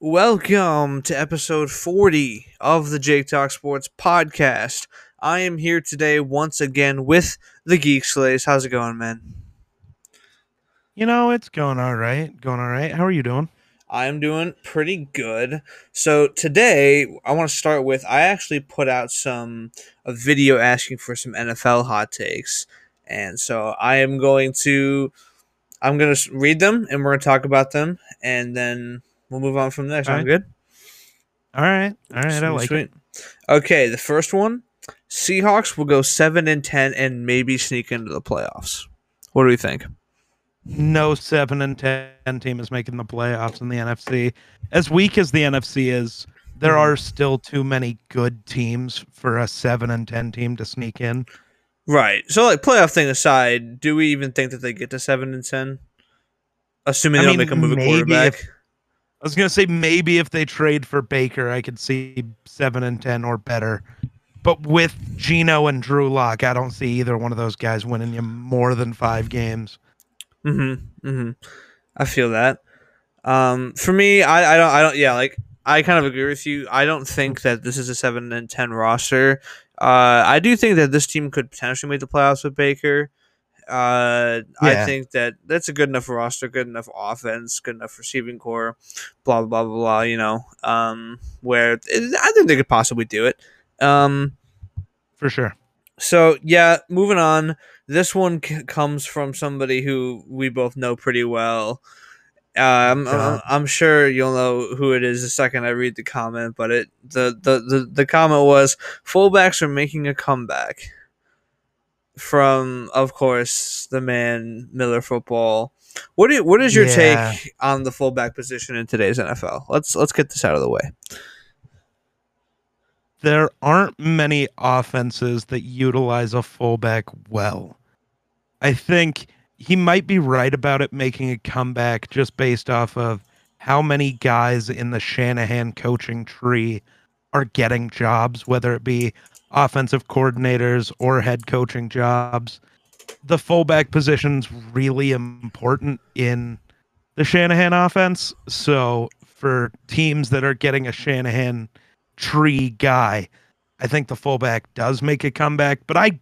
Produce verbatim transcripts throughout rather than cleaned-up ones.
Welcome to episode forty of the Jake Talk Sports podcast. I am here today once again with the Geek Slays. How's it going, man? You know, it's going all right. Going all right. How are you doing? I am doing pretty good. So today, I want to start with I actually put out some a video asking for some N F L hot takes, and so I am going to I'm going to read them and we're going to talk about them, and then we'll move on from there. All Sound right. good? All right. All right. I Sweet, like it. sweet. Okay, the first one, Seahawks will go seven and ten and maybe sneak into the playoffs. What do we think? No seven and ten team is making the playoffs in the N F C. As weak as the N F C is, there Mhm. are still too many good teams for a seven and ten team to sneak in. Right. So, like, playoff thing aside, do we even think that they get to seven and ten? Assuming I they don't make a mean, move at maybe quarterback. if I was gonna say maybe if they trade for Baker, I could see seven and ten or better. But with Geno and Drew Lock, I don't see either one of those guys winning you more than five games. Mm-hmm. Mm-hmm. I feel that. Um, for me, I, I don't I don't yeah, like I kind of agree with you. I don't think that this is a seven and ten roster. Uh, I do think that this team could potentially make the playoffs with Baker. Uh, I Yeah. think that that's a good enough roster, good enough offense, good enough receiving core, blah blah blah blah. You know, um, where it, I think they could possibly do it. Um, For sure. so yeah, moving on. This one c- comes from somebody who we both know pretty well. Uh, Oh I'm, I'm God. I'm sure you'll know who it is the second I read the comment, but it the the the, the comment was fullbacks are making a comeback from, of course, the man Miller Football. What do you, what is your Yeah. take on the fullback position in today's N F L? Let's let's get this out of the way. There aren't many offenses that utilize a fullback well. I think he might be right about it making a comeback just based off of how many guys in the Shanahan coaching tree are getting jobs, whether it be offensive coordinators or head coaching jobs. The fullback position's really important in the Shanahan offense. So for teams that are getting a Shanahan tree guy, I think the fullback does make a comeback, but I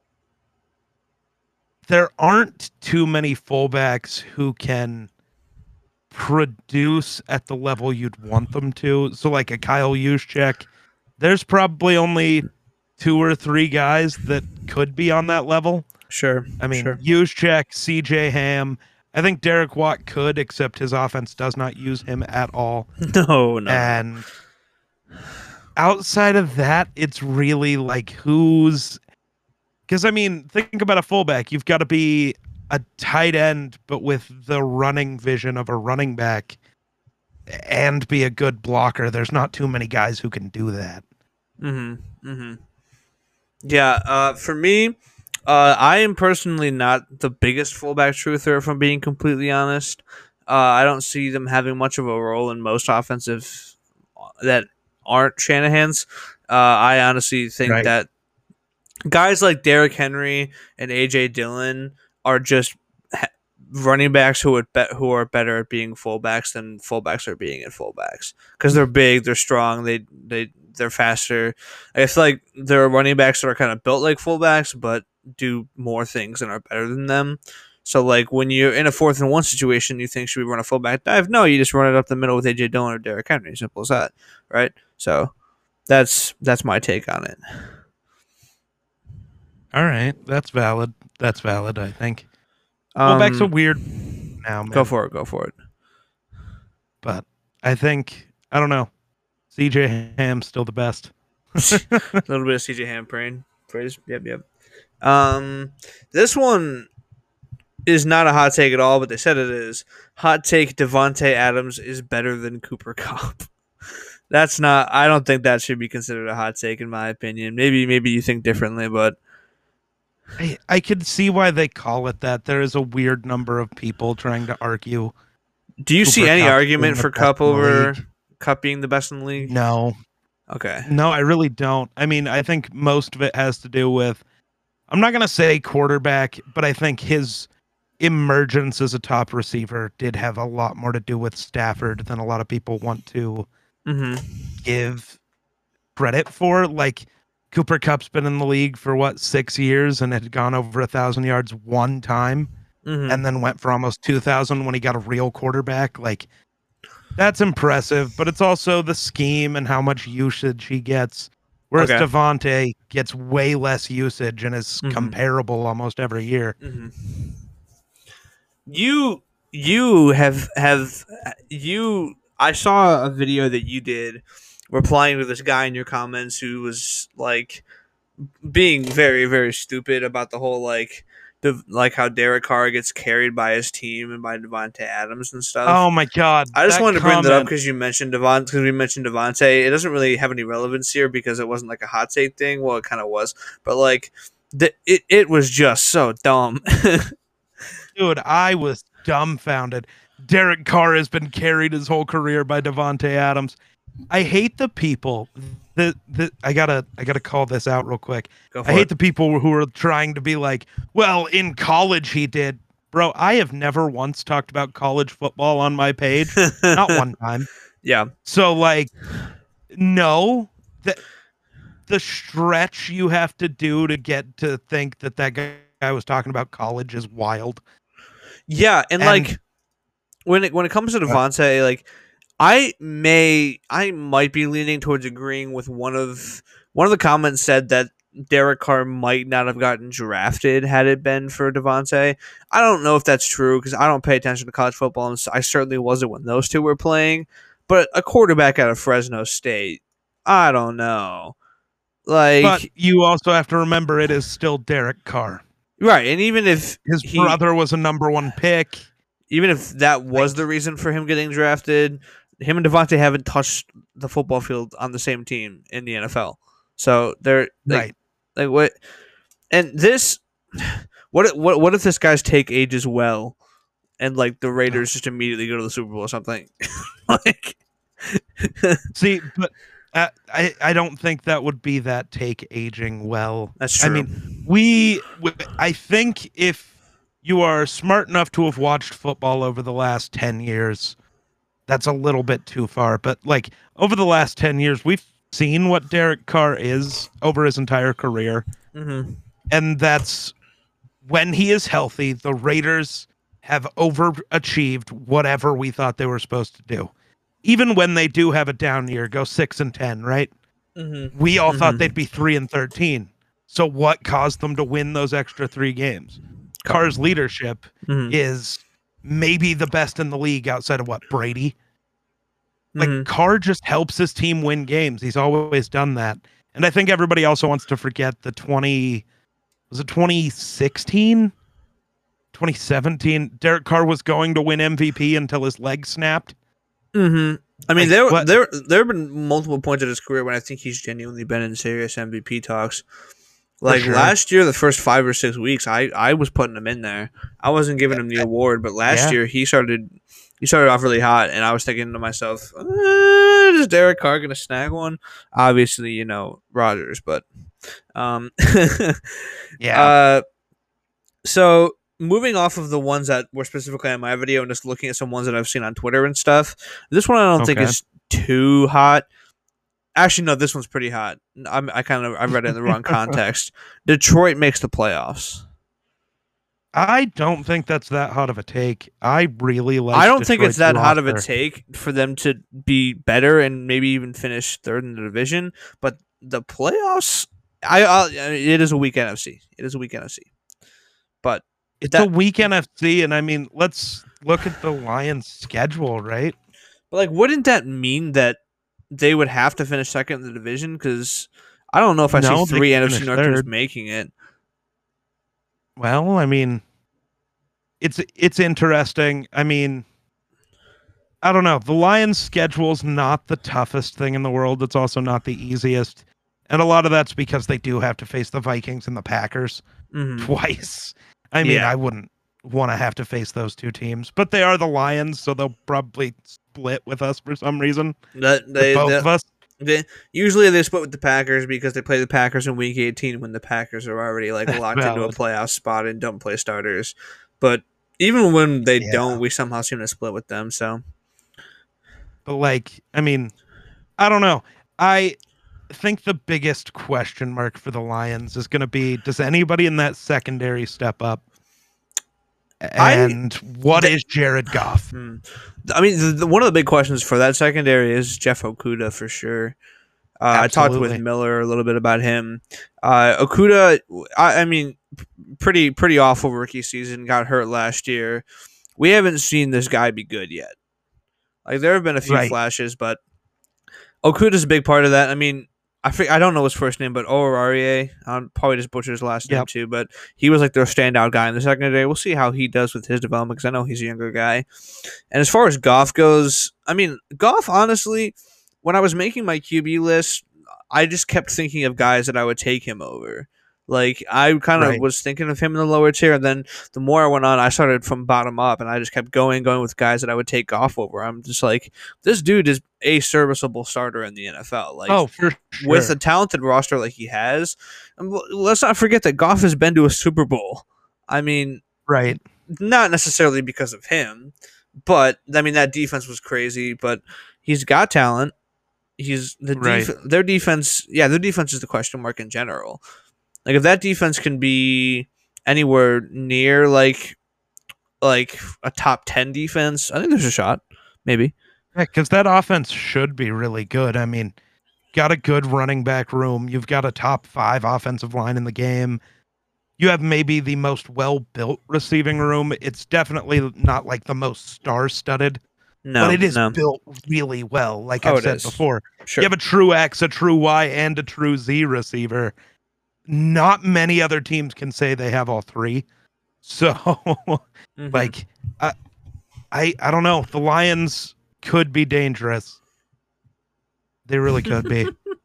there aren't too many fullbacks who can produce at the level you'd want them to. So like a Kyle Juszczyk, there's probably only two or three guys that could be on that level. Sure, I mean, sure. Juszczyk, C J Ham. I think Derek Watt could, except his offense does not use him at all. No, no, no. And outside of that, it's really like who's because I mean, think about a fullback. You've got to be a tight end, but with the running vision of a running back and be a good blocker. There's not too many guys who can do that. Mm-hmm. Mm-hmm. Yeah. Uh, for me, uh, I am personally not the biggest fullback truther, if I'm being completely honest. Uh, I don't see them having much of a role in most offensive that aren't Shanahan's. Uh, I honestly think Right. that guys like Derrick Henry and A J Dillon are just ha- running backs who would bet who are better at being fullbacks than fullbacks are being at fullbacks because they're big, they're strong, they they they're faster. I feel like there are running backs that are kind of built like fullbacks, but do more things and are better than them. So like when you're in a fourth and one situation, you think should we run a fullback dive? No, you just run it up the middle with A J Dillon or Derrick Henry. Simple as that, right? So that's that's my take on it. All right. That's valid. That's valid, I think. Fullback's a Um, weird now, go man. for it. Go for it. But I think I don't know. C J Ham's still the best. A little bit of C J Ham praise. Praise. Yep, yep. Um, this one is not a hot take at all, but they said it is. Hot take: Devonte Adams is better than Cooper Kupp. That's not. I don't think that should be considered a hot take, in my opinion. Maybe, maybe you think differently, but I, I could see why they call it that. There is a weird number of people trying to argue do you see Cooper any Kupp being argument the for best Cup in the over league. Cup being the best in the league? No, Okay. no, I really don't. I mean, I think most of it has to do with, I'm not going to say quarterback, but I think his emergence as a top receiver did have a lot more to do with Stafford than a lot of people want to mm-hmm. give credit for. Like, Cooper Kupp's been in the league for what, six years and had gone over a thousand yards one time, Mm-hmm. and then went for almost two thousand when he got a real quarterback. Like, that's impressive, but it's also the scheme and how much usage he gets. Whereas Okay. Davante gets way less usage and is mm-hmm. comparable almost every year. Mm-hmm. You you have have you I saw a video that you did replying to this guy in your comments who was like being very very stupid about the whole like the like how Derek Carr gets carried by his team and by Devontae Adams and stuff. Oh my god! I just wanted to bring that up comment. because you mentioned Devon because we mentioned Devontae. It doesn't really have any relevance here because it wasn't like a hot take thing. Well, it kind of was, but like the, it it was just so dumb. Dude, I was dumbfounded. Derek Carr has been carried his whole career by Devontae Adams. I hate the people that that I gotta I gotta call this out real quick. Go for I hate it. the people who are trying to be like, well, in college he did. Bro, I have never once talked about college football on my page. Not one time. Yeah. So like, no, the the stretch you have to do to get to think that that guy was talking about college is wild. Yeah, and, And- like when it when it comes to Devontae, like I may I might be leaning towards agreeing with one of one of the comments said that Derek Carr might not have gotten drafted had it been for Devontae. I don't know if that's true because I don't pay attention to college football, and I certainly wasn't when those two were playing. But a quarterback out of Fresno State, I don't know. Like, But you also have to remember it is still Derek Carr. right, and even if His he, brother was a number one pick. even if that was the reason for him getting drafted, him and Devontae haven't touched the football field on the same team in the N F L. So they're like, Right. like what? And this, what? if- What? What if this guy's take ages well, and like the Raiders just immediately go to the Super Bowl or something? Like, See, but uh, I I don't think that would be that take aging well. that's true. I mean, we w- I think if you are smart enough to have watched football over the last ten years, that's a little bit too far. But like over the last ten years, we've seen what Derek Carr is over his entire career. mm-hmm. And that's when he is healthy, the Raiders have overachieved whatever we thought they were supposed to do. Even when they do have a down year, go six and ten, right? Mm-hmm. We all thought Mhm. they'd be three and thirteen. So what caused them to win those extra three games? Carr's leadership Mm-hmm. is maybe the best in the league outside of what, Brady? Like Mhm. Carr just helps his team win games. He's always done that. And I think everybody also wants to forget the twenty was it twenty sixteen? twenty seventeen. Derek Carr was going to win M V P until his leg snapped. Mm-hmm. I mean, Like, there what- there there have been multiple points in his career when I think he's genuinely been in serious M V P talks. Like sure. last year, the first five or six weeks, I, I was putting him in there. I wasn't giving him the award, but last Yeah. year he started he started off really hot, and I was thinking to myself, uh, is Derek Carr gonna snag one? Obviously, you know Rodgers, but um, Yeah. Uh, so moving off of the ones that were specifically on my video and just looking at some ones that I've seen on Twitter and stuff, this one I don't think Okay. is too hot. Actually, no, this one's pretty hot. I'm, I kind of I read it in the wrong context. Detroit makes the playoffs. I don't think that's that hot of a take. I really like I don't think it's Detroit's that hot of a roster. take for them to be better and maybe even finish third in the division. But the playoffs, I, I it is a weak N F C. It is a weak N F C. But It's that- a weak N F C, and I mean, let's look at the Lions' schedule, right? But like, wouldn't that mean that they would have to finish second in the division? Because I don't know if I No, see they three can N F C finish North teams third. making it. Well, I mean, it's it's interesting. I mean, I don't know. The Lions' schedule's not the toughest thing in the world. It's also not the easiest, and a lot of that's because they do have to face the Vikings and the Packers Mhm. twice. I mean, Yeah. I wouldn't want to have to face those two teams, but they are the Lions, so they'll probably split with us for some reason. That with they, both they, of us. they usually they split with the Packers because they play the Packers in Week eighteen when the Packers are already like locked into a Valid. playoff spot and don't play starters. But Even when they Yeah. don't, we somehow seem to split with them. So, but like, I mean, I don't know. I think the biggest question mark for the Lions is going to be: does anybody in that secondary step up? And I, what th- is Jared Goff? Hmm. I mean, the, the, one of the big questions for that secondary is Jeff Okudah for sure. Uh, I talked with Miller a little bit about him. Uh, Okudah, I, I mean, pretty pretty awful rookie season. Got hurt last year. We haven't seen this guy be good yet. Like there have been a few right. flashes, but Okudah's a big part of that. I mean, I think, I don't know his first name, but Oruwariye, I'm probably just butchered his last name yep. too. But he was like their standout guy in the secondary. We'll see how he does with his development because I know he's a younger guy. And as far as Goff goes, I mean, Goff honestly. When I was making my Q B list, I just kept thinking of guys that I would take him over. Like, I kind of right. was thinking of him in the lower tier, and then the more I went on, I started from bottom up, and I just kept going, going with guys that I would take Goff over. I'm just like, this dude is a serviceable starter in the N F L. Like, oh, for sure. With a talented roster like he has, let's not forget that Goff has been to a Super Bowl. I mean, right? Not necessarily because of him, but, I mean, that defense was crazy, but he's got talent. He's the right. def- their defense. Yeah, their defense is the question mark in general. Like if that defense can be anywhere near like like a top ten defense, I think there's a shot. Maybe. Yeah, because that offense should be really good. I mean, got a good running back room. You've got a top five offensive line in the game. You have maybe the most well built receiving room. It's definitely not like the most star studded. No, but it is no. built really well. Like oh, I've said is. before, sure. you have a true X, a true Y, and a true Z receiver. Not many other teams can say they have all three. So, mm-hmm. like, I, I, I don't know. The Lions could be dangerous. They really could be.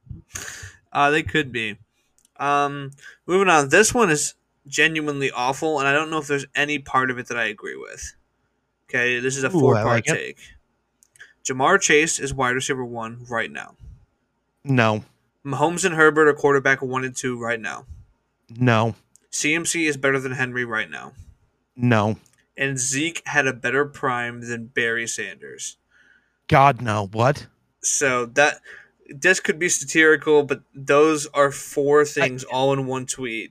uh, they could be. Um, moving on. This one is genuinely awful, and I don't know if there's any part of it that I agree with. Okay, this is a four-part like take. Jamar Chase is wide receiver one right now. No. Mahomes and Herbert are quarterback one and two right now. No. C M C is better than Henry right now. No. And Zeke had a better prime than Barry Sanders. God, no. What? So that this could be satirical, but those are four things I, all in one tweet.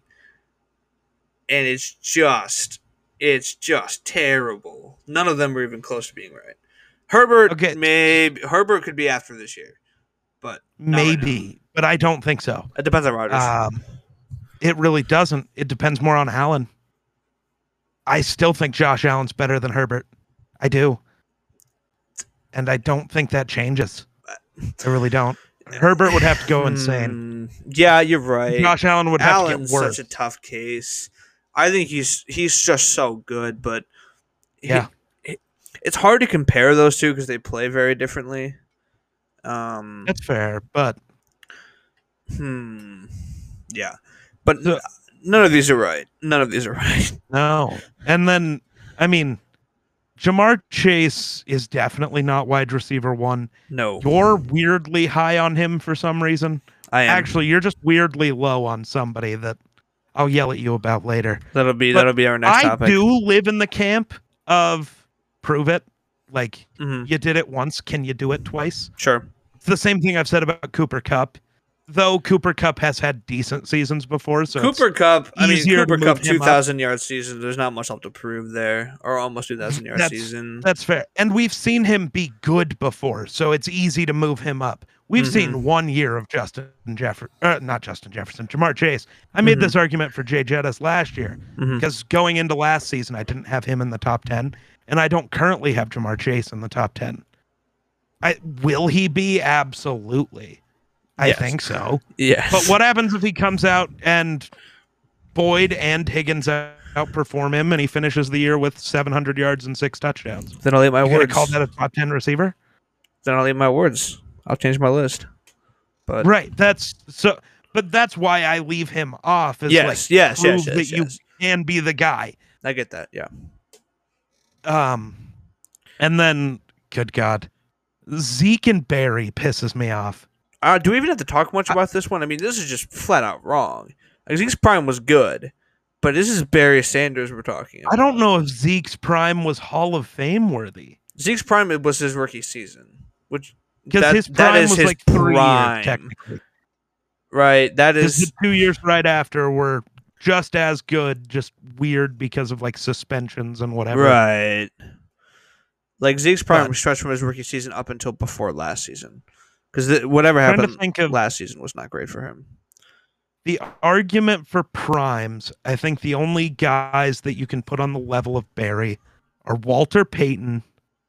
And it's just... It's just terrible. None of them are even close to being right. Herbert, okay. maybe Herbert could be after this year, but maybe. Right but I don't think so. It depends on Rodgers. Um, it really doesn't. It depends more on Allen. I still think Josh Allen's better than Herbert. I do, and I don't think that changes. I really don't. Herbert would have to go insane. Yeah, you're right. Josh Allen would have Allen's to get worse. Such a tough case. I think he's he's just so good, but yeah, he, it's hard to compare those two because they play very differently. Um, That's fair, but hmm, yeah, but so, none of these are right. None of these are right. No, and then I mean, Jamar Chase is definitely not wide receiver one. No, you're weirdly high on him for some reason. I am. Actually, you're just weirdly low on somebody that I'll yell at you about later. That'll be but that'll be our next I topic. I do live in the camp of prove it. Like mm-hmm. you did it once, can you do it twice? Sure. It's the same thing I've said about Cooper Kupp, though Cooper Kupp has had decent seasons before. So Cooper Kupp, I mean Cooper Kupp, two thousand yard season. There's not much left to prove there, or almost two thousand yard that's, season. That's fair, and we've seen him be good before, so it's ezy to move him up. We've mm-hmm. seen one year of Justin Jefferson, uh, not Justin Jefferson, Jamar Chase. I made mm-hmm. this argument for Jay Jettis last year because mm-hmm. going into last season, I didn't have him in the top ten, and I don't currently have Jamar Chase in the top ten. I will he be? Absolutely. I yes. think so. Yeah. But what happens if he comes out and Boyd and Higgins outperform him and he finishes the year with seven hundred yards and six touchdowns? Then I'll eat my You're words. Call that a top ten receiver? Then I'll eat my words. I'll change my list. But right. That's so. But that's why I leave him off. Is yes, like yes, prove yes, yes, that yes. you can be the guy. I get that. Yeah. Um, and then, good God, Zeke and Barry pisses me off. Uh, do we even have to talk much about this one? I mean, this is just flat out wrong. Like, Zeke's prime was good, But this is Barry Sanders we're talking about. I don't know if Zeke's prime was Hall of Fame worthy. Zeke's prime was his rookie season, which because his prime was his like three prime. years technically. Right, that is the two years right after were just as good, just weird because of like suspensions and whatever. Right. Like Zeke's prime But- stretched from his rookie season up until before last season, because whatever Trying to happened think of- last season was not great for him. The argument for primes, I think the only guys that you can put on the level of Barry are Walter Payton.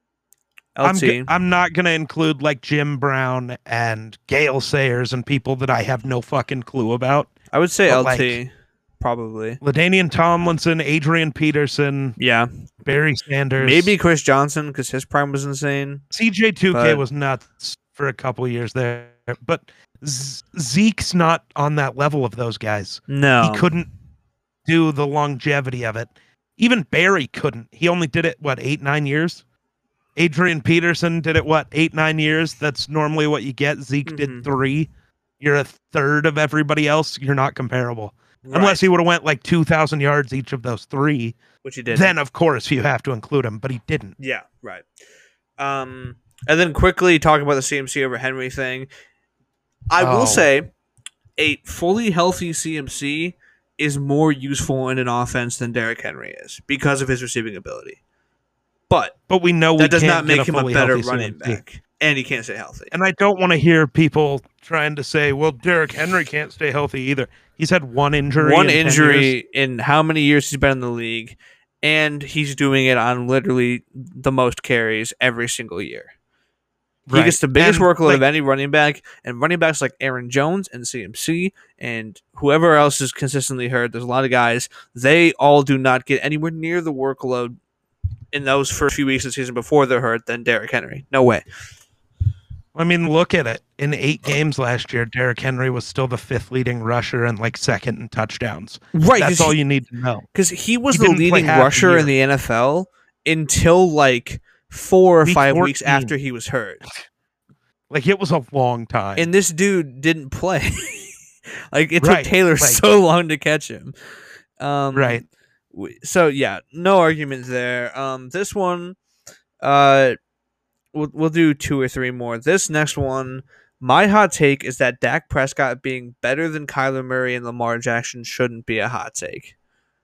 L I'm, T. g- I'm not going to include like Jim Brown and Gale Sayers and people that I have no fucking clue about. I would say but, L like- T, probably. LaDainian Tomlinson, Adrian Peterson, Yeah, Barry Sanders. maybe Chris Johnson because his prime was insane. C J two K but- was nuts for a couple years there. But Z- Zeke's not on that level of those guys. No, He couldn't do the longevity of it. Even Barry couldn't. He only did it, what, eight, nine years? Adrian Peterson did it, what, eight, nine years? That's normally what you get. Zeke Mhm. did three. You're a third of everybody else. You're not comparable. Right. Unless he would have went like two thousand yards each of those three. which he did. Then, of course, you have to include him, but he didn't. Yeah, right. Um, and then quickly talk about the C M C over Henry thing. I Oh. will say, a fully healthy C M C is more useful in an offense than Derrick Henry is because of his receiving ability. But But we know we that does can't not make get him a fully better healthy running C M C. back, and he can't stay healthy. And I don't want to hear people trying to say, well, Derrick Henry can't stay healthy either. He's had one injury. One in ten years. injury in how many years he's been in the league, and he's doing it on literally the most carries every single year. He Right. gets the biggest And, workload like, of any running back, and running backs like Aaron Jones and C M C and whoever else is consistently hurt. There's a lot of guys. They all do not get anywhere near the workload in those first few weeks of the season before they're hurt than Derrick Henry. No way. I mean, look at it. In eight games last year, Derrick Henry was still the fifth leading rusher and like second in touchdowns. Right. That's all you need to know. Because he was He the didn't play leading half the rusher year. in the N F L until like four or Week five weeks fourteen. after he was hurt. Like, it was a long time. And this dude didn't play. Like it Right, took Taylor like- so long to catch him. Um, Right. w- So yeah, no argument there. Um, this one, uh, we'll we'll do two or three more. This next one, my hot take is that Dak Prescott being better than Kyler Murray and Lamar Jackson shouldn't be a hot take.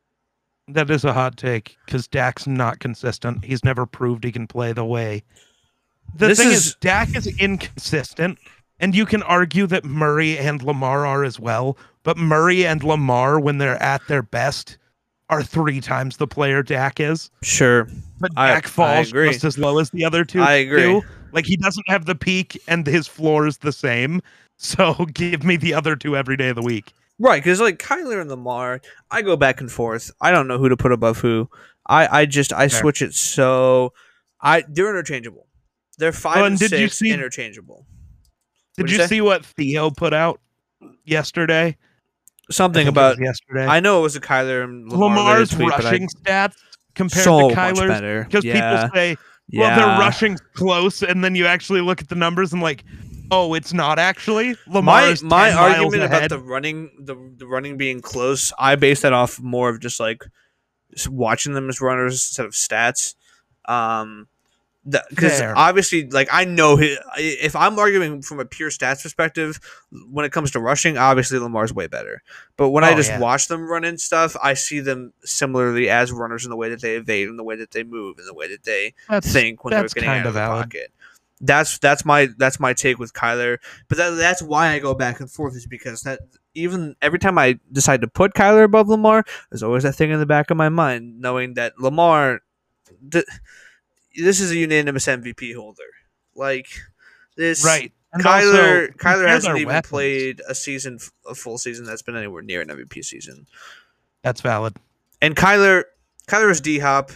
That is a hot take because Dak's not consistent. He's never proved he can play the way. The This thing is- is, Dak is inconsistent, and you can argue that Murray and Lamar are as well. But Murray and Lamar, when they're at their best, are three times the player Dak is. Sure, But I- Dak I falls agree. just as low as the other two. I agree. do. Like, he doesn't have the peak, and his floor is the same. So give me the other two every day of the week. right? Because like Kyler and Lamar, I go back and forth. I don't know who to put above who. I I just I Fair. switch it so I they're interchangeable. They're five Oh, and, and did you six see- interchangeable. Did What'd you you say? see what Theo put out yesterday? I Something think it about was yesterday. I know it was a Kyler and Lamar Lamar's tweet, but I- rushing stats compared so to much Kyler's. better. Because Yeah, people say, yeah. well, their rushing's close, and then you actually look at the numbers and like, oh, it's not actually. my Lamar's my ten miles argument about ahead. the running the, the running being close, I base that off more of just like just watching them as runners instead of stats. Um, because Fair. obviously, like I know he, if I'm arguing from a pure stats perspective, when it comes to rushing, obviously Lamar's way better. But when I Oh, just yeah. watch them run and stuff, I see them similarly as runners in the way that they evade, in the way that they move, in the way that they That's, think when they're that's getting out kinda of the valid. pocket. That's that's my that's my take with Kyler, but that, that's why I go back and forth is because that even every time I decide to put Kyler above Lamar, there's always that thing in the back of my mind knowing that Lamar, th- this is a unanimous M V P holder. Like this, right. And Kyler also, Kyler compare hasn't their even weapons. played a season, a full season that's been anywhere near an M V P season. That's valid. And Kyler, Kyler is D Hop,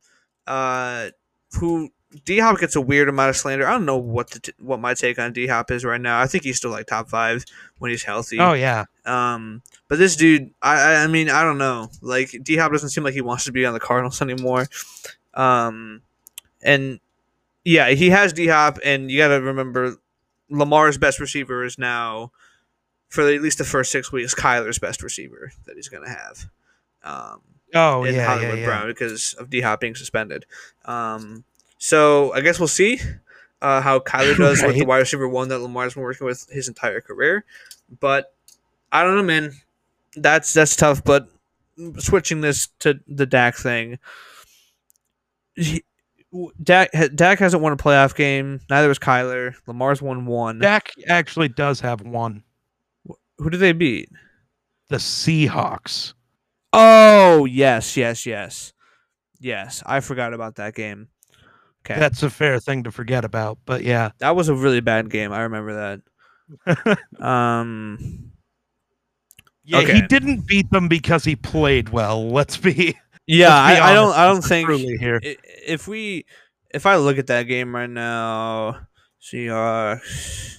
uh, who D Hop gets a weird amount of slander. I don't know what the t- what my take on D Hop is right now. I think he's still like top five when he's healthy. Oh yeah. Um, but this dude, I I I mean I don't know. Like D Hop doesn't seem like he wants to be on the Cardinals anymore. Um, and yeah, he has D Hop, and you got to remember Lamar's best receiver is now, for at least the first six weeks, Kyler's best receiver that he's gonna have. Um, Oh in yeah, yeah, Hollywood yeah. Brown because of D Hop being suspended. Um, so I guess we'll see uh, how Kyler does with the Right. wide receiver one that Lamar's been working with his entire career. But I don't know, man. That's that's tough. But switching this to the Dak thing, he, Dak Dak hasn't won a playoff game. Neither has Kyler. Lamar's won one. Dak actually does have one. Who did they beat? The Seahawks. Oh yes, yes, yes, yes. I forgot about that game. Okay, That's a fair thing to forget about, but yeah. that was a really bad game. I remember that. Um. Yeah, Okay. he didn't beat them because he played well. Let's be Yeah, let's be I, I don't. honest I don't think truly here. i- if we, if I look at that game right now, Seahawks.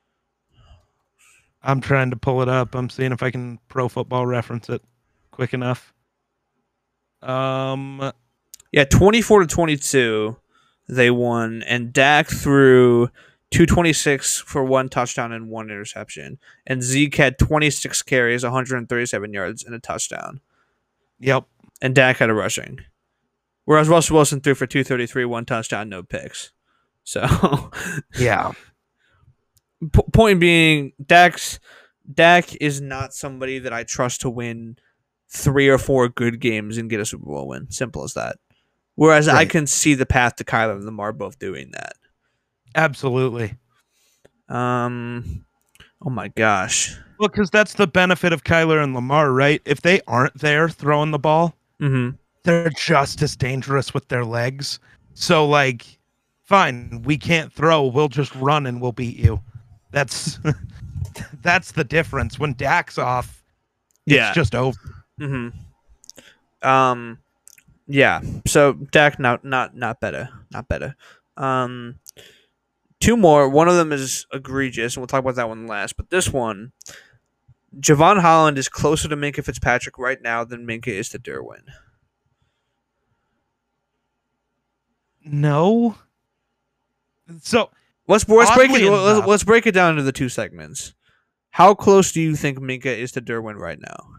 I'm trying to pull it up. I'm seeing if I can Pro Football Reference it quick enough. Um, Yeah, twenty-four to twenty-two, they won, and Dak threw two twenty-six for one touchdown and one interception, and Zeke had twenty-six carries, one hundred thirty-seven yards, and a touchdown, yep. and Dak had a rushing. Whereas Russell Wilson threw for two thirty-three, one touchdown, no picks. So, Yeah. P- point being, Dak's Dak is not somebody that I trust to win three or four good games and get a Super Bowl win. Simple as that. Whereas I Right. can see the path to Kyler and Lamar both doing that. Absolutely. Um, oh my gosh. Well, because that's the benefit of Kyler and Lamar, right? If they aren't there throwing the ball, Mm-hmm. they're just as dangerous with their legs. So, like, fine, we can't throw. We'll just run and we'll beat you. That's that's the difference. When Dak's off, it's Yeah. just over. Mm-hmm. Um, yeah. So Dak not not not better, not better. Um, two more. One of them is egregious, and we'll talk about that one last. But this one, Javon Holland is closer to Minka Fitzpatrick right now than Minka is to Derwin. No. So Let's let's break it. Oddly Let's, enough- let's break it down into the two segments. How close do you think Minka is to Derwin right now?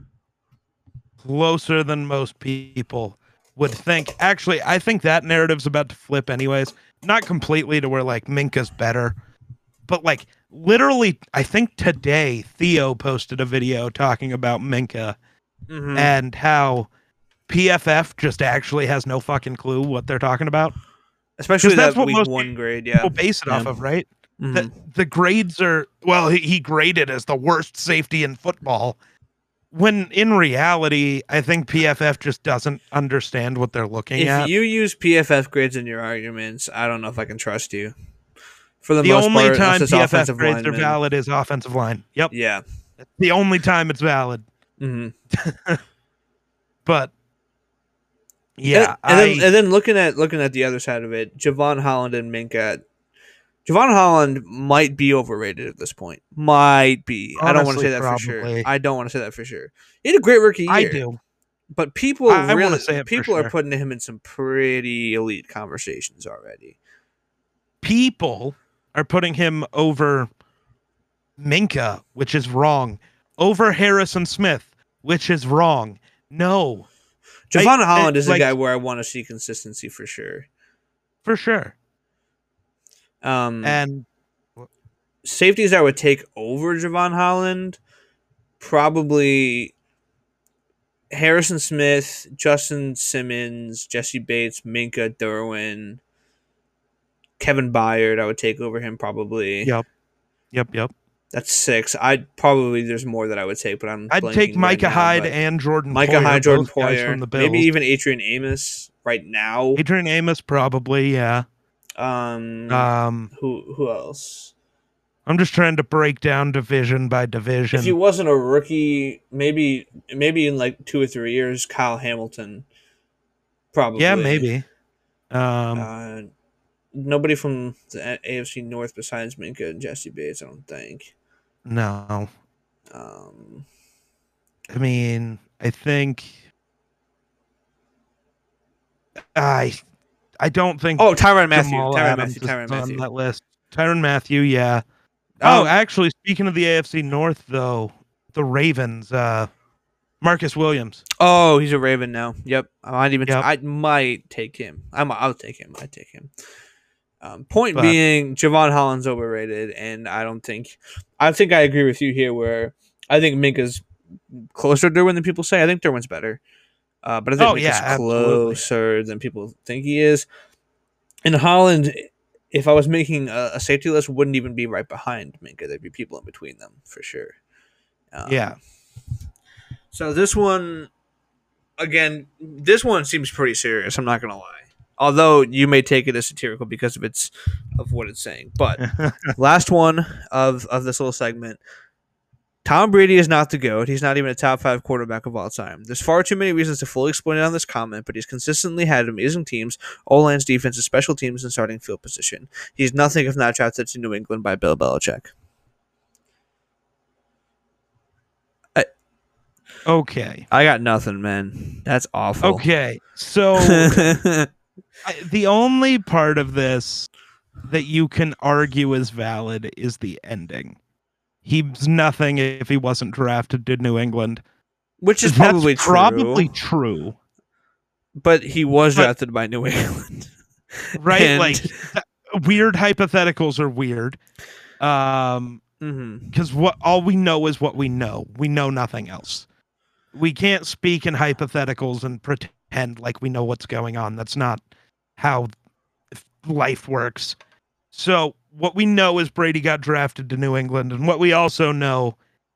closer than most people would think. Actually, I think that narrative's about to flip anyways. Not completely to where like Minka's better, but like literally, I think today Theo posted a video talking about Minka Mm-hmm. and how P F F just actually has no fucking clue what they're talking about. Especially 'Cause that's that what week most one grade. Yeah. People base it Yeah. off of, right? Mhm. The, the grades are, well, he, he graded as the worst safety in football. When in reality, I think P F F just doesn't understand what they're looking If at. you use P F F grades in your arguments, I don't know if I can trust you. For the, The most only part, time it's just P F F offensive grades are linemen. valid is offensive line. Yep. Yeah. The only time it's valid. Mm-hmm. But yeah, and, and, I, then, and then looking at looking at the other side of it, Javon Holland and Minka. Javon Holland might be overrated at this point. Might be. I don't want to Honestly, say that for sure. probably. I don't want to say that for sure. He had a great rookie year. I do. But people I- I wanna really say it for people are sure. putting him in some pretty elite conversations already. People are putting him over Minka, which is wrong. Over Harrison Smith, which is wrong. No, Javon I- Holland I- is like- a guy where I want to see consistency for sure. for sure. Um, And safeties I would take over Javon Holland, probably Harrison Smith, Justin Simmons, Jesse Bates, Minka Derwin, Kevin Byard. I would take over him probably. Yep. Yep, yep. That's six. I'd probably there's more that I would take, but I'm. I'd blanking take right Micah now, Hyde but and Jordan Micah Poyer, Hyde, Jordan both guys Poyer, from the Bills. maybe even Adrian Amos right now. Adrian Amos, probably, yeah. Um, Um, who who else? I'm just trying to break down division by division. If he wasn't a rookie, maybe maybe in like two or three years, Kyle Hamilton. Probably. yeah, maybe. Um, Uh, nobody from the A F C North besides Minka and Jesse Bates, I don't think. no. Um, I mean, I think I I don't think oh, Tyrann Mathieu. Jamal Tyrann Adams Mathieu. is Tyrann on Mathieu. that list. Tyrann Mathieu, yeah. Oh, Um, actually, speaking of the A F C North, though, the Ravens, uh, Marcus Williams. Oh, he's a Raven now. Yep, I might even. Yep. I might take him. I'm. I'll take him. I take him. Um, point But- being, Javon Holland's overrated, and I don't think. I think I agree with you here. Where I think Minka's closer to Derwin than people say. I think Derwin's better, uh, but I think Oh, Minka's yeah, absolutely. closer than people think he is. And Holland, if I was making a, a safety list, wouldn't even be right behind Minka. There'd be people in between them for sure. Um, Yeah. So this one, again, this one seems pretty serious. I'm not gonna lie. Although you may take it as satirical because of its of what it's saying. But last one of of this little segment. Tom Brady is not the GOAT. He's not even a top five quarterback of all time. There's far too many reasons to fully explain it on this comment, but he's consistently had amazing teams, O-line's defense, special teams, and starting field position. He's nothing if not drafted to New England by Bill Belichick. I, Okay. I got nothing, man. That's awful. Okay. So I, the only part of this that you can argue is valid is the ending. He's nothing if he wasn't drafted to New England. Which is That's probably true. probably true. But he was But- drafted by New England. Right? And- Like weird hypotheticals are weird. Um Mhm. because what all we know is what we know. We know nothing else. We can't speak in hypotheticals and pretend like we know what's going on. That's not how life works. So what we know is Brady got drafted to New England, and what we also know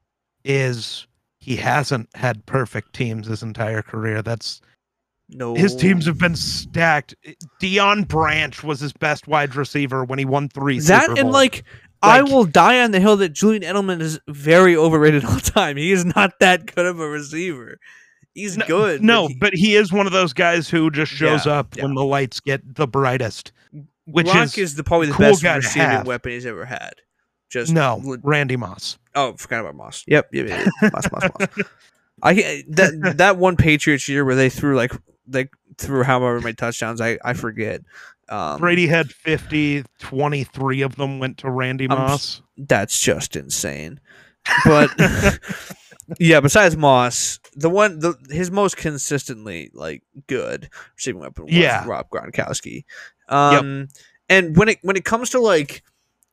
is he hasn't had perfect teams his entire career. That's No. his teams have been stacked. Deion Branch was his best wide receiver when he won three That Super and Bowls. like, I Like- will die on the hill that Julian Edelman is very overrated all the time. He is not that good of a receiver. He's No, good. No, he- but he is one of those guys who just shows Yeah, up yeah. when the lights get the brightest. Which Gronk is, is the probably the cool best guy to receiving have. weapon he's ever had. Just no le- Randy Moss. oh, forgot about Moss. Yep, yep, yep, yep. Moss, Moss, Moss. I can't- that that one Patriots year where they threw like they threw however many touchdowns. I I forget. Um, Brady had fifty, twenty-three of them went to Randy I'm Moss. That's just insane. But yeah, besides Moss, the one the his most consistently like good receiving weapon was Yeah. Rob Gronkowski. Um and when it when it comes to like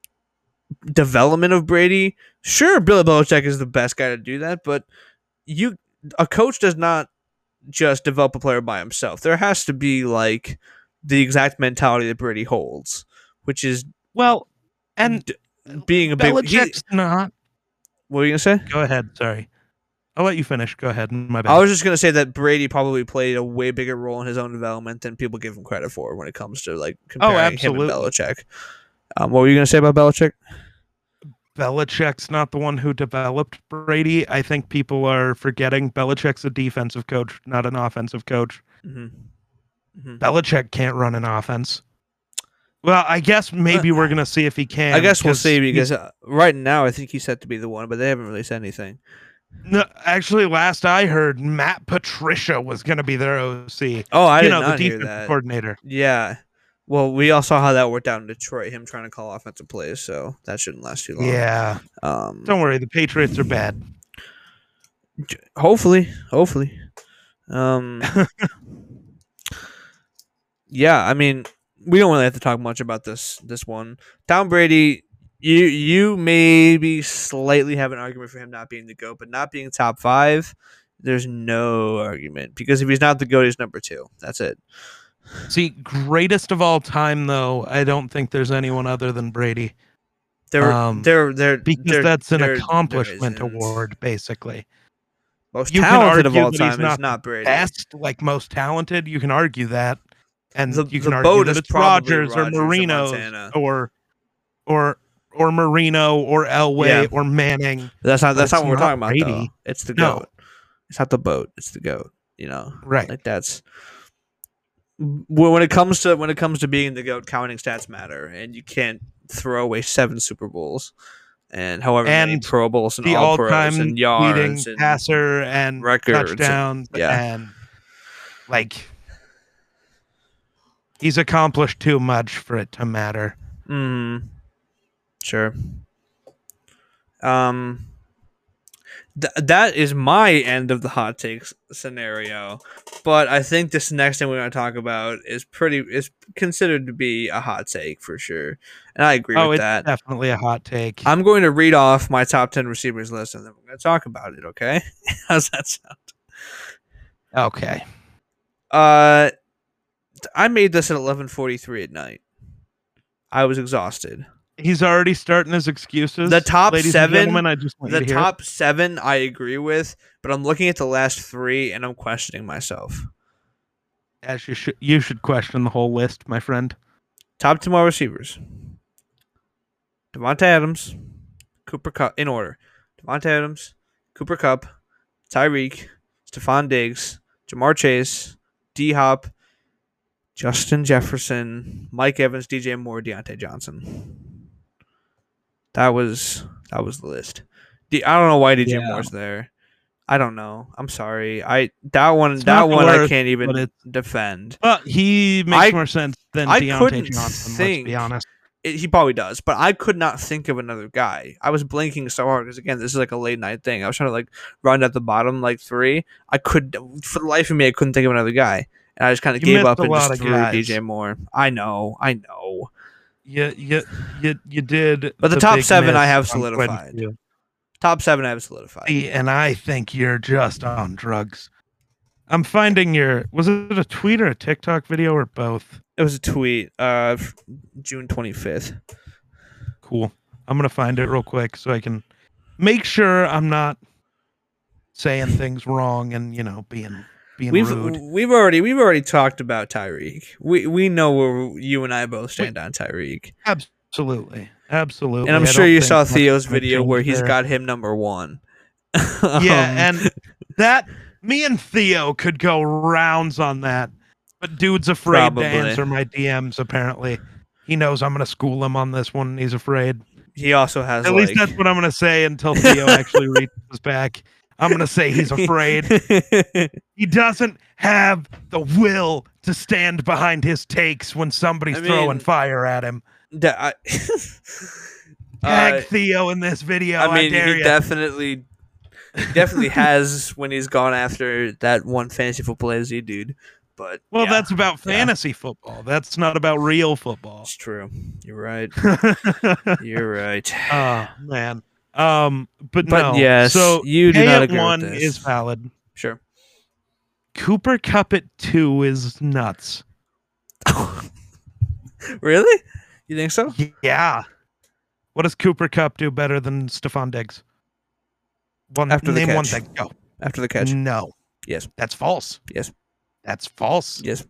development of Brady, sure Bill Belichick is the best guy to do that, but you a coach does not just develop a player by himself. There has to be like the exact mentality that Brady holds, which is Well, and d- being a big he- Belichick's not. what were you gonna say? Go ahead. Sorry. I'll let you finish. Go ahead. My bad. I was just gonna say that Brady probably played a way bigger role in his own development than people give him credit for when it comes to like comparing him and absolutely. Belichick. Um, what were you gonna say about Belichick? Belichick's not the one who developed Brady. I think people are forgetting Belichick's a defensive coach, not an offensive coach. Mm-hmm. Mm-hmm. Belichick can't run an offense. Well, I guess maybe Uh, we're gonna see if he can. I guess we'll 'cause see he- because uh, right now I think he's set to be the one, but they haven't really said anything. No, actually, last I heard, Matt Patricia was gonna be their O C. Oh, I you did know, not the hear defensive that. coordinator. Yeah. Well, we all saw how that worked out in Detroit. Him trying to call offensive plays, so that shouldn't last too long. Yeah. Um. Don't worry, the Patriots are bad. Hopefully, hopefully. Um. yeah, I mean, we don't really have to talk much about this this one. Tom Brady, you you maybe slightly have an argument for him not being the GOAT, but not being top five, there's no argument because if he's not the GOAT, he's number two. That's it. See, greatest of all time, though, I don't think there's anyone other than Brady. They're Um, they're they're Because they're- that's an they're- accomplishment there isn't. award, basically. Most You can talented of argue all that time he's not is not Brady. Best, like most talented, you can argue that. And The- you the can argue boat that is it's probably Rogers, Rodgers or or Marino Montana. or or or Marino or Elway Yeah. or Manning. That's not that's But not what we're it's talking not about. Brady. Though. It's the No. goat. It's not the boat. It's the goat. You know, Right. like that's when when it comes to when it comes to being the goat. Counting stats matter, and you can't throw away seven Super Bowls and however many And Pro Bowls and The all all-time pros and leading yards and passer and records and- touchdowns yeah. and like he's accomplished too much for it to matter. Mm, sure. Um, th- that is my end of the hot takes scenario. But I think this next thing we're going to talk about is pretty is considered to be a hot take for sure, and I agree Oh, with it's that. definitely a hot take. I'm going to read off my top ten receivers list, and then we're going to talk about it. Okay, how's that sound? Okay. Uh, I made this at eleven forty-three at night. I was exhausted. He's already starting his excuses. The top Ladies seven, and gentlemen, I just want the you to top seven, I agree with, but I'm looking at the last three and I'm questioning myself. hear. As you should, you should question the whole list, my friend. Top two wide receivers: Devontae Adams, Cooper Kupp in order. Devontae Adams, Cooper Kupp, Tyreek, Stephon Diggs, Jamar Chase, D Hop, Justin Jefferson, Mike Evans, D J Moore, Deontay Johnson. That was that was the list. D- I don't know why D J Yeah. Moore's there. I don't know. I'm sorry. I that one It's that not the one I worst, can't but even it's- defend. Well, he makes I- more sense than I Deontay couldn't Johnson. think- Let's be honest. It, he probably does, but I could not think of another guy. I was blinking so hard because again, this is like a late night thing. I was trying to like round at the bottom like three. I could, for the life of me, I couldn't think of another guy, and I just kind of You gave missed up a and lot just of threw guys. D J Moore. I know, I know. You, you, you, you did. But the top big seven I miss have on solidified. Quinn Field. Top seven, I have solidified. See, and I think you're just on drugs. I'm finding your. Was it a tweet or a TikTok video or both? It was a tweet, uh, f- June twenty fifth. Cool. I'm gonna find it real quick so I can make sure I'm not saying things wrong and you know being being We've rude. we've already we've already talked about Tyreek. We we know where you and I both stand on Tyreek, Absolutely, absolutely. and I'm I sure don't you think saw much Theo's is gonna video change where he's there. got him number one. Yeah, Um, and that me and Theo could go rounds on that, but dude's afraid Probably. to answer my D Ms. Apparently, he knows I'm gonna school him on this one. He's afraid. he also has At like, least that's what I'm gonna say until Theo actually reaches back. I'm gonna say he's afraid. He doesn't have the will to stand behind his takes when somebody's I throwing mean, fire at him. Da- I, Tag uh, Theo in this video. I mean, dare he ya. definitely, he definitely has when he's gone after that one fantasy football A Z dude. But Well, yeah, that's about yeah. fantasy football. That's not about real football. it's true. You're right. oh You're right. man. Um, but, But no. yes, so you do Hay not at agree with one this. is valid. Sure. Cooper Cup at two is nuts. Really? You think so? Yeah. What does Cooper Cup do better than Stephon Diggs? One After the name one catch. thing. Go. After the catch? No. Yes. That's false. Yes. That's false. Yes.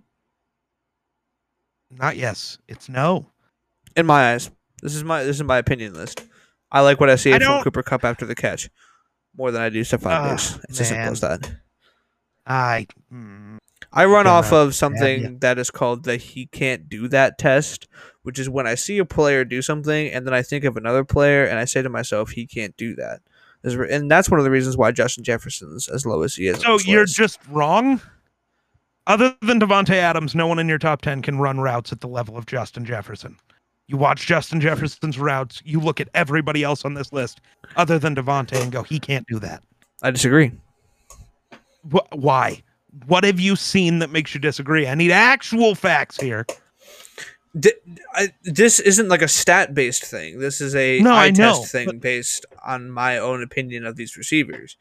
Not yes. It's no. In my eyes, this is my this is my opinion list. I like what I see I from don't- Cooper Cup after the catch more than I do Stephon Ah, Diggs. It's as simple man. as that. I mm, I run Gonna off of stab something ya. that is called the he can't do that test, which is when I see a player do something and then I think of another player and I say to myself, he can't do that. This is re- And that's one of the reasons why Justin Jefferson's as low as he is. on So this you're list. just wrong. Other than Devontae Adams, no one in your top ten can run routes at the level of Justin Jefferson. You watch Justin Jefferson's routes, you look at everybody else on this list other than Devontae and go, he can't do that. I disagree. Wh- why? What have you seen that makes you disagree? I need actual facts here. D- I, this isn't like a stat based thing. This is a No, eye I know, test thing but- based on my own opinion of these receivers.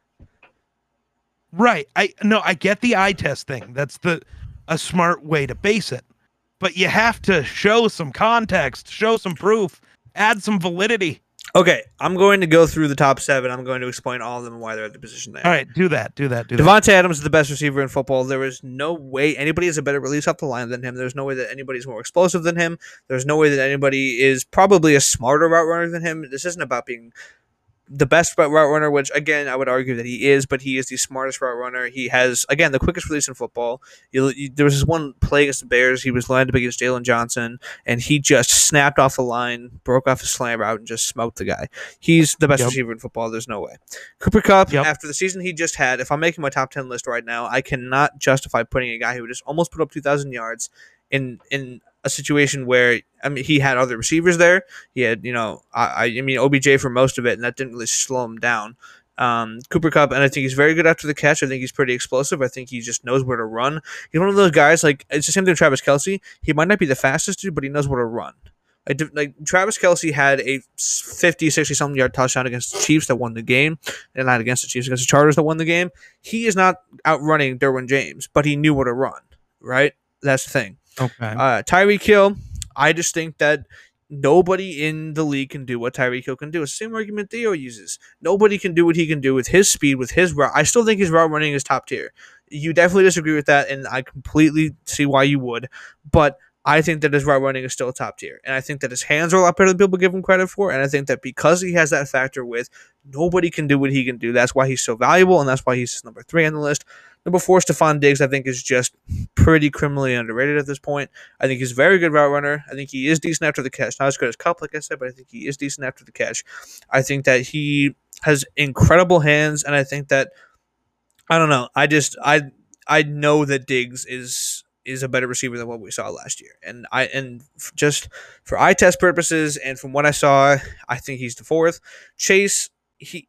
Right. I no, I get the eye test thing. That's the a smart way to base it. But you have to show some context, show some proof, add some validity. Okay, I'm going to go through the top seven. I'm going to explain all of them and why they're at the position they are. All right, do that. Do that. Do that. Devontae Adams is the best receiver in football. There is no way anybody has a better release off the line than him. There's no way that anybody's more explosive than him. There's no way that anybody is probably a smarter route runner than him. This isn't about being the best route runner, which again I would argue that he is, but he is the smartest route runner. He has again the quickest release in football. You, you, there was this one play against the Bears. He was lined up against Jalen Johnson, and he just snapped off the line, broke off a slam route, and just smoked the guy. He's the best Yep. receiver in football. There's no way. Cooper Kupp, Yep. after the season he just had, if I'm making my top ten list right now, I cannot justify putting a guy who just almost put up two thousand yards in in a situation where I mean he had other receivers there. He had you know I I mean O B J for most of it, and that didn't really slow him down. Um, Cooper Kupp, and I think he's very good after the catch. I think he's pretty explosive. I think he just knows where to run. He's one of those guys, like, it's the same thing with Travis Kelce. He might not be the fastest dude, but he knows where to run. I do, like Travis Kelce had a fifty, sixty something yard touchdown against the Chiefs that won the game, and not against the Chiefs, against the Chargers that won the game. He is not outrunning Derwin James, but he knew where to run, right? That's the thing. Okay. Uh, Tyreek Hill, I just think that nobody in the league can do what Tyreek Hill can do. It's the same argument Theo uses. Nobody can do what he can do with his speed, with his route. I still think his route running is top tier. You definitely disagree with that, and I completely see why you would, but I think that his route running is still top tier. And I think that his hands are a lot better than people give him credit for. And I think that because he has that factor with nobody can do what he can do, that's why he's so valuable, and that's why he's number three on the list. Number four, Stephon Diggs, I think, is just pretty criminally underrated at this point. I think he's a very good route runner. I think he is decent after the catch. Not as good as Kupp, like I said, but I think he is decent after the catch. I think that he has incredible hands, and I think that, I don't know, I just, I I know that Diggs is is a better receiver than what we saw last year. And I and just for eye test purposes and from what I saw, I think he's the fourth. Chase, he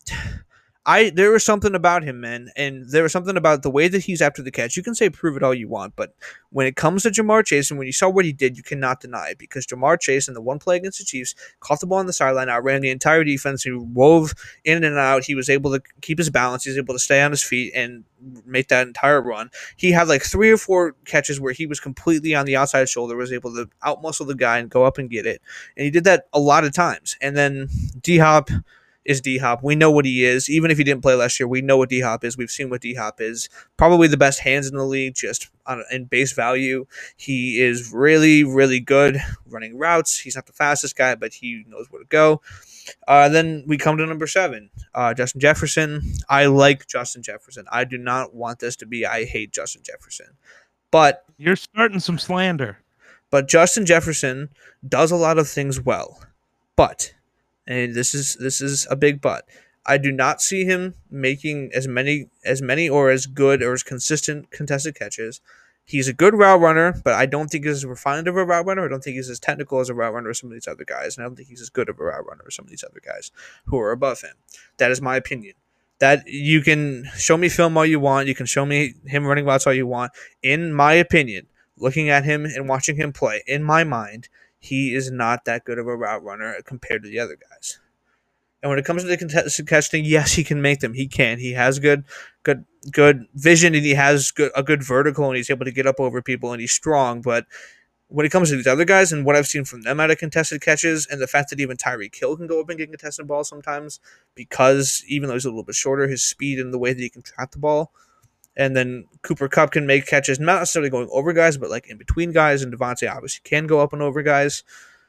I there was something about him, man, and there was something about the way that he's after the catch. You can say prove it all you want, but when it comes to Jamar Chase and when you saw what he did, you cannot deny it because Jamar Chase in the one play against the Chiefs caught the ball on the sideline, outran the entire defense, he wove in and out. He was able to keep his balance. He was able to stay on his feet and make that entire run. He had like three or four catches where he was completely on the outside shoulder, was able to outmuscle the guy and go up and get it, and he did that a lot of times. And then D-Hop is D-Hop. We know what he is. Even if he didn't play last year, we know what D-Hop is. We've seen what D-Hop is. Probably the best hands in the league, just on, in base value. He is really, really good running routes. He's not the fastest guy, but he knows where to go. Uh, then we come to number seven, uh, Justin Jefferson. I like Justin Jefferson. I do not want this to be I hate Justin Jefferson. But you're starting some slander. But Justin Jefferson does a lot of things well. But and this is this is a big but. I do not see him making as many as many or as good or as consistent contested catches. He's a good route runner, but I don't think he's as refined of a route runner. I don't think he's as technical as a route runner as some of these other guys, and I don't think he's as good of a route runner as some of these other guys who are above him. That is my opinion. That you can show me film all you want. You can show me him running routes all you want. In my opinion, looking at him and watching him play, in my mind, he is not that good of a route runner compared to the other guys. And when it comes to the contested catch thing, yes, he can make them. He can. He has good, good, good vision, and he has good, a good vertical, and he's able to get up over people, and he's strong. But when it comes to these other guys, and what I've seen from them out of contested catches, and the fact that even Tyreek Hill can go up and get contested balls sometimes, because even though he's a little bit shorter, his speed and the way that he can trap the ball. And then Cooper Kupp can make catches, not necessarily going over guys, but like in between guys. And Devontae obviously can go up and over guys.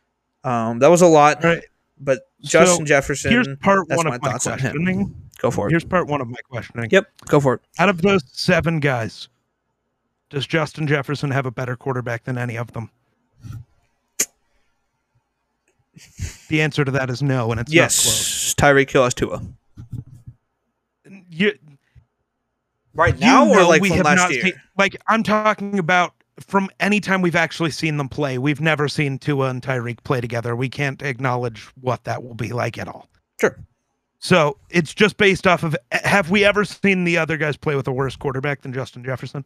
Um, that was a lot, right. But Justin so Jefferson. Here's part that's one my of my thoughts on questioning. him. Go for it. Here's part one of my questioning. Yep, go for it. Out of those seven guys, does Justin Jefferson have a better quarterback than any of them? The answer to that is no, and it's yes. not close. Tyreek Hill has Tua. You, right now, you or know like we from have last not year? Seen, like I'm talking about from any time we've actually seen them play. We've never seen Tua and Tyreek play together. We can't acknowledge what that will be like at all. Sure. So it's just based off of, have we ever seen the other guys play with a worse quarterback than Justin Jefferson?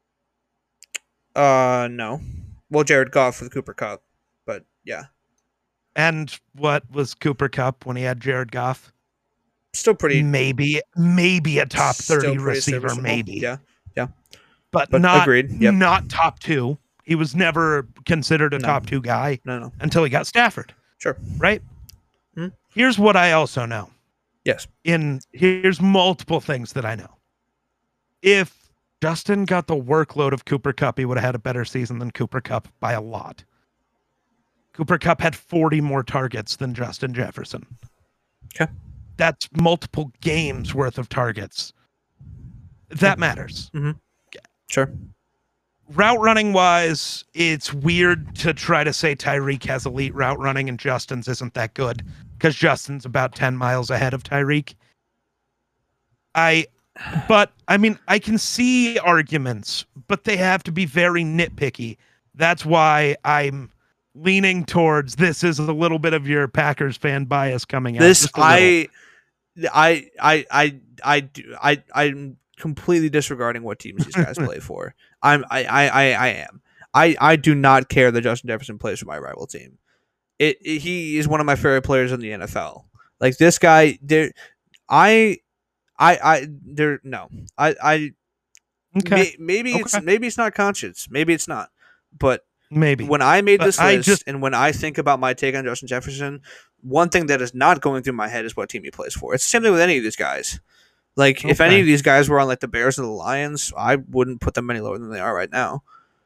Uh, no. Well, Jared Goff with Cooper Kupp, but yeah. And what was Cooper Kupp when he had Jared Goff? Still pretty. Maybe, maybe a top thirty receiver, serviceable. maybe. Yeah, yeah. But, but not, agreed. Yep. not top two. He was never considered a no. top two guy no, no. until he got Stafford. Sure. Right? Hmm? Here's what I also know. Yes. In here's multiple things that I know. If Justin got the workload of Cooper Kupp, he would have had a better season than Cooper Kupp by a lot. Cooper Kupp had forty more targets than Justin Jefferson. Okay. That's multiple games worth of targets. That matters. Mm-hmm. Sure. Route running wise, it's weird to try to say Tyreek has elite route running and Justin's isn't that good because Justin's about ten miles ahead of Tyreek. I, but I mean, I can see arguments, but they have to be very nitpicky. That's why I'm leaning towards this is a little bit of your Packers fan bias coming out. This I I I I I do I I'm completely disregarding what teams these guys play for. I'm I I I, I am. I, I do not care that Justin Jefferson plays for my rival team. It, it he is one of my favorite players in the N F L. Like this guy, there, I I I there no I I Okay. may, maybe it's Okay. maybe it's not conscious. Maybe it's not. But Maybe. when I made But this I list just and when I think about my take on Justin Jefferson, one thing that is not going through my head is what team he plays for. It's the same thing with any of these guys. Like if any Okay. of these guys were on like the Bears or the Lions, I wouldn't put them any lower than they are right now.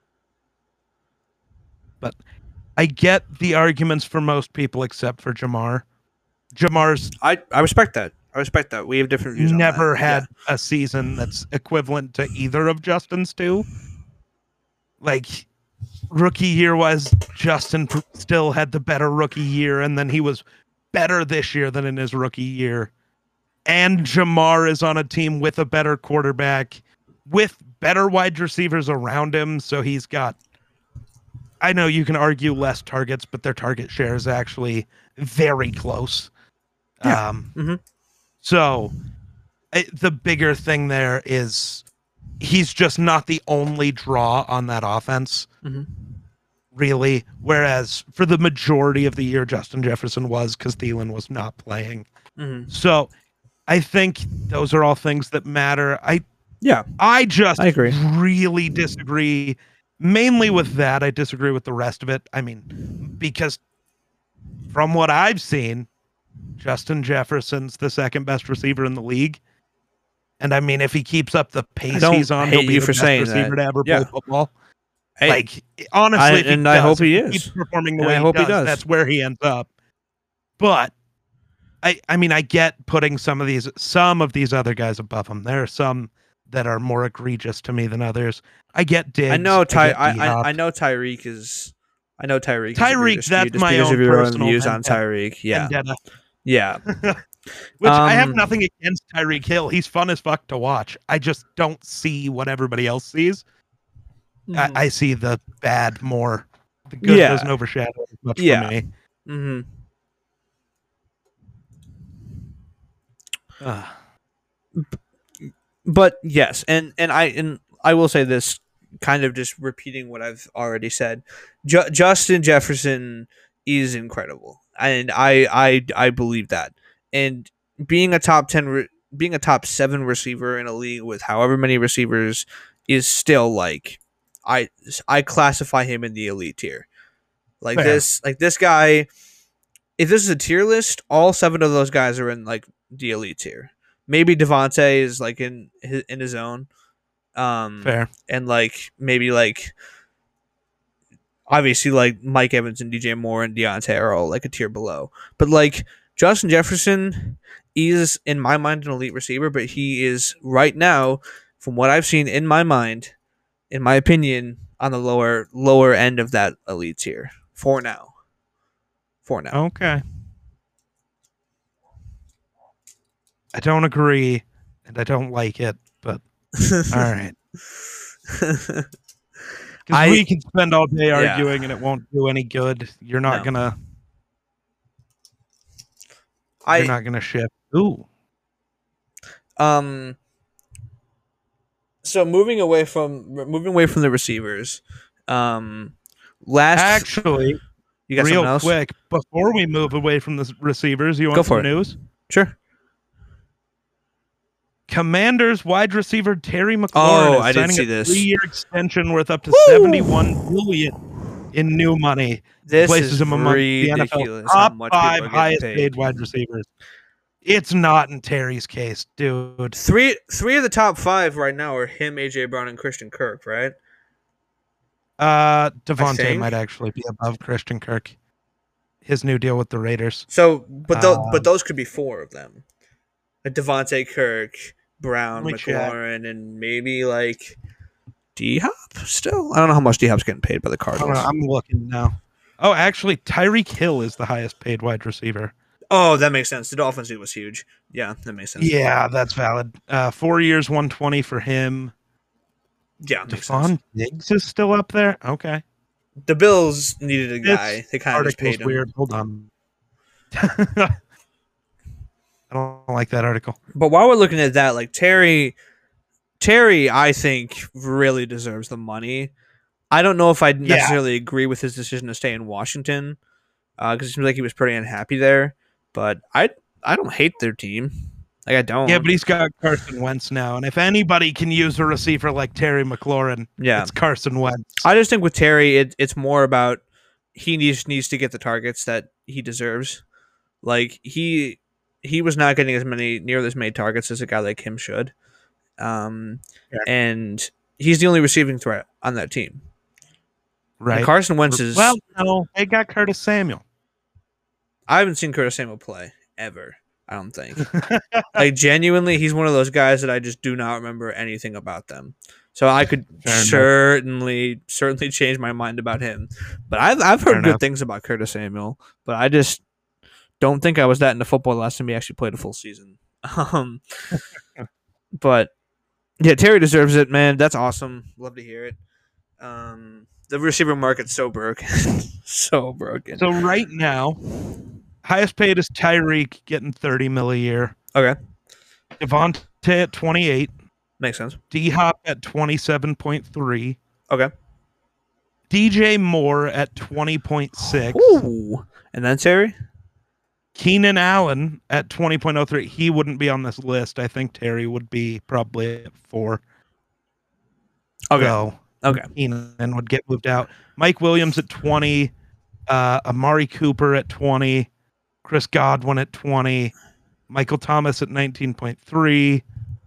But I get the arguments for most people except for Jamar. Jamar's I, I respect that. I respect that. We have different views on that. never had Yeah. a season that's equivalent to either of Justin's two. Like rookie year was Justin pr- still had the better rookie year, and then he was better this year than in his rookie year. And Jamar is on a team with a better quarterback, with better wide receivers around him. So he's got, I know you can argue less targets, but their target share is actually very close. Yeah. Um, Mm-hmm. So I, the bigger thing there is he's just not the only draw on that offense, Mm-hmm. really. Whereas for the majority of the year, Justin Jefferson was because Thielen was not playing. Mm-hmm. So I think those are all things that matter. I Yeah. I just I agree. really disagree. Mainly with that, I disagree with the rest of it. I mean, because from what I've seen, Justin Jefferson's the second best receiver in the league. And I mean, if he keeps up the pace don't he's on, hate he'll be you the for best saying receiver that. to ever Yeah. play football. Hey, Like, honestly, I- if he and I does, hope he if is. keeps performing the And way I he hope he does, does. that's where he ends up. But I, I mean, I get putting some of these, some of these other guys above him. There are some that are more egregious to me than others. I get Diggs. I know Ty. get I, I D-Hop. I know Tyreek is. I know Tyreek. is Tyreek, egregious to you that's just my because own of your own personal views on vendetta. Tyreek. Yeah. Vendetta. Yeah. Which I have Um, nothing against Tyreek Hill. He's fun as fuck to watch. I just don't see what everybody else sees. I, I see the bad more. The good Yeah. doesn't overshadow it as much Yeah. for me. Mm-hmm. Ugh. But yes, and and I and I will say this, kind of just repeating what I've already said. Ju- Justin Jefferson is incredible, and I I I believe that. And being a top ten, re- being a top seven receiver in a league with however many receivers is still like, I I classify him in the elite tier. Like Fair. this, like this guy. If this is a tier list, all seven of those guys are in like the elite tier. Maybe Devontae is like in his, in his own. Um, Fair. and like maybe like obviously like Mike Evans and D J Moore and Deontay are all like a tier below. But like Justin Jefferson is in my mind an elite receiver, but he is right now, from what I've seen in my mind, in my opinion, on the lower lower end of that elite tier for now. For now. Okay. I don't agree, and I don't like it, but all right. Because I- we can spend all day Yeah. arguing and it won't do any good. You're not No. gonna. I You're not gonna shift. Ooh. Um. So moving away from moving away from the receivers, um, last Actually, you got real something else? quick, before we move away from the s- receivers, you want Go for some it. news? Sure. Commanders wide receiver Terry McLaurin Oh, is I did signing see a this. three-year extension worth up to Woo! seventy-one billion in new money. This Places is him among the N F L's ridiculous. How top much people five are getting highest paid. paid wide receivers. It's not in Terry's case, dude. Three three of the top five right now are him, A J Brown, and Christian Kirk, right? Uh, Devontae think. might actually be above Christian Kirk. His new deal with the Raiders. So, but tho- Um, but those could be four of them. Like Devontae, Kirk, Brown, Let me check. McLaurin, and maybe like D Hop. Still, I don't know how much D Hop's getting paid by the I don't Cardinals. know, I'm looking now. Oh, actually, Tyreek Hill is the highest paid wide receiver. Oh, that makes sense. The Dolphins deal was huge. Yeah, that makes sense. Yeah, that's valid. Uh, four years, one twenty for him. Yeah, makes sense. Stephon Diggs is still up there. Okay, The Bills needed a This guy. They kind of just article's paid him. weird. Hold on. I don't like that article. But while we're looking at that, like Terry, Terry, I think really deserves the money. I don't know if I Yeah. necessarily agree with his decision to stay in Washington because uh, it seems like he was pretty unhappy there. But I, I don't hate their team. Like I don't. Yeah, but he's got Carson Wentz now, and if anybody can use a receiver like Terry McLaurin, yeah, it's Carson Wentz. I just think with Terry, it, it's more about he needs needs to get the targets that he deserves. Like he he was not getting as many near as many targets as a guy like him should, um, yeah. and he's the only receiving threat on that team. Right, and Carson Wentz is well, no, they got Curtis Samuel. I haven't seen Curtis Samuel play ever. I don't think. Like genuinely, he's one of those guys that I just do not remember anything about them. So I could Fair certainly enough. certainly change my mind about him. But I've I've heard Fair good enough. things about Curtis Samuel, but I just don't think I was that into football the last time he actually played a full season. Um, but yeah, Terry deserves it, man. That's awesome. Love to hear it. Um, the receiver market's so broken, so broken. So right now, highest paid is Tyreek getting thirty mil a year. Okay. Devontae at twenty-eight. Makes sense. D-Hop at twenty-seven point three. Okay. D J Moore at twenty point six. Ooh. And then Terry? Keenan Allen at twenty point oh three. He wouldn't be on this list. I think Terry would be probably at four. Okay. So okay. Keenan would get moved out. Mike Williams at twenty. Uh, Amari Cooper at twenty. Chris Godwin at twenty. Michael Thomas at nineteen point three.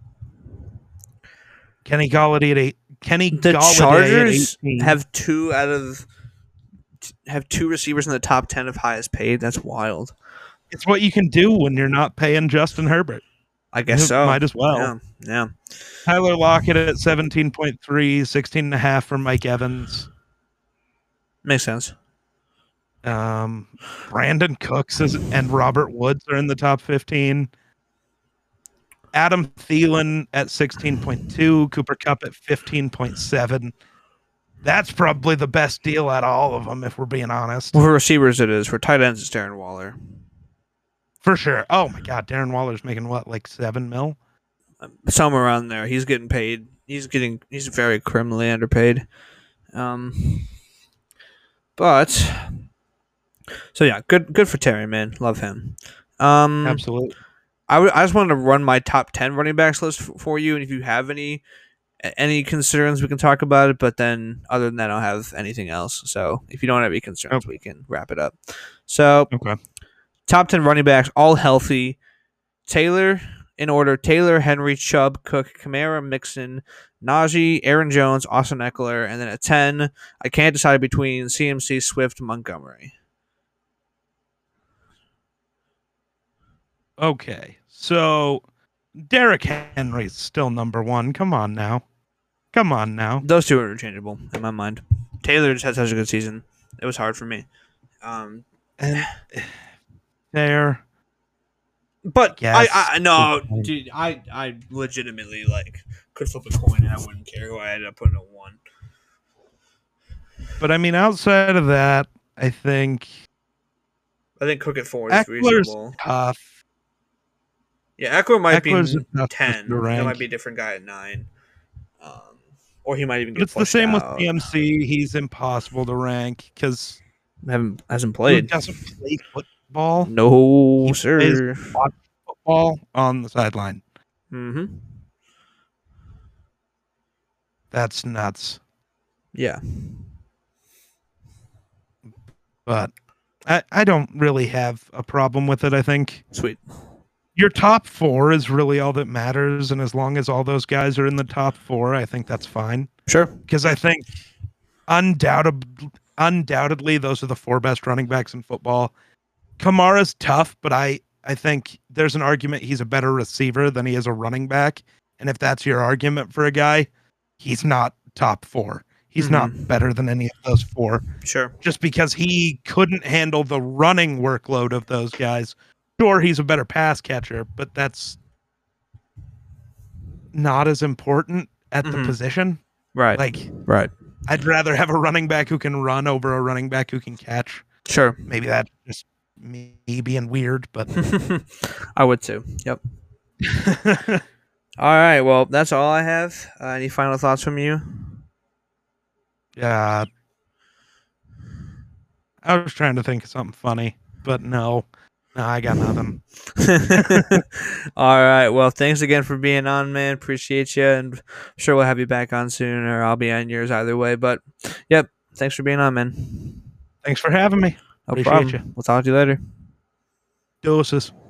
Kenny Golladay at eight. Kenny the Golladay Chargers at eighteen. have two out of have two receivers in the top ten of highest paid. That's wild. It's what you can do when you're not paying Justin Herbert. I guess so. Might as well. Yeah. yeah. Tyler Lockett at seventeen point three, sixteen and a half for Mike Evans. Makes sense. Um, Brandon Cooks is, and Robert Woods are in the top fifteen. Adam Thielen at sixteen point two, Cooper Kupp at fifteen point seven. That's probably the best deal out of all of them, if we're being honest. Well, for receivers, it is. For tight ends, it's Darren Waller. For sure. Oh, my God. Darren Waller's making what, like seven mil? Somewhere around there. He's getting paid. He's getting, he's very criminally underpaid. Um, but, so yeah, good good for Terry, man. Love him. Um, Absolutely. I, w- I just wanted to run my top ten running backs list f- for you, and if you have any any concerns, we can talk about it, but then other than that, I don't have anything else. So if you don't have any concerns, oh. we can wrap it up. So, okay. Top ten running backs, all healthy. Taylor, in order, Taylor, Henry, Chubb, Cook, Kamara, Mixon, Najee, Aaron Jones, Austin Eckler, and then at ten, I can't decide between C M C, Swift, Montgomery. Okay, so Derrick Henry's still number one. Come on now. Come on now. Those two are interchangeable in my mind. Taylor just had such a good season. It was hard for me. Um, and there. But I, I no, dude, I, I legitimately like could flip a coin and I wouldn't care who I ended up putting at one. But I mean, outside of that, I think I think Cook at four is Eckler's reasonable. Tough. Yeah, Eckler might Eckler's be ten. That might be a different guy at nine. Um, or he might even get. It's the same out. with C M C. He's impossible to rank because haven't hasn't played. He doesn't play football. No, he sir. Football on the sideline. Mm-hmm. That's nuts. Yeah. But I, I don't really have a problem with it, I think. Sweet. Your top four is really all that matters, and as long as all those guys are in the top four, I think that's fine. Sure. Because I think undoubtedly, undoubtedly those are the four best running backs in football. Kamara's tough, but I, I think there's an argument he's a better receiver than he is a running back. And if that's your argument for a guy, he's not top four. He's mm-hmm. not better than any of those four. Sure. Just because he couldn't handle the running workload of those guys. Sure, he's a better pass catcher, but that's not as important at mm-hmm. the position. Right. Like, right. I'd rather have a running back who can run over a running back who can catch. Sure. Maybe that's just me being weird, but I would too. Yep. All right. Well, that's all I have. Uh, any final thoughts from you? yeah. I was trying to think of something funny, but no. No, I got nothing. All right. Well, thanks again for being on, man. Appreciate you, and I'm sure we'll have you back on soon, or I'll be on yours either way. But, yep. Thanks for being on, man. Thanks for having me. No Appreciate problem. you. We'll talk to you later. Doses.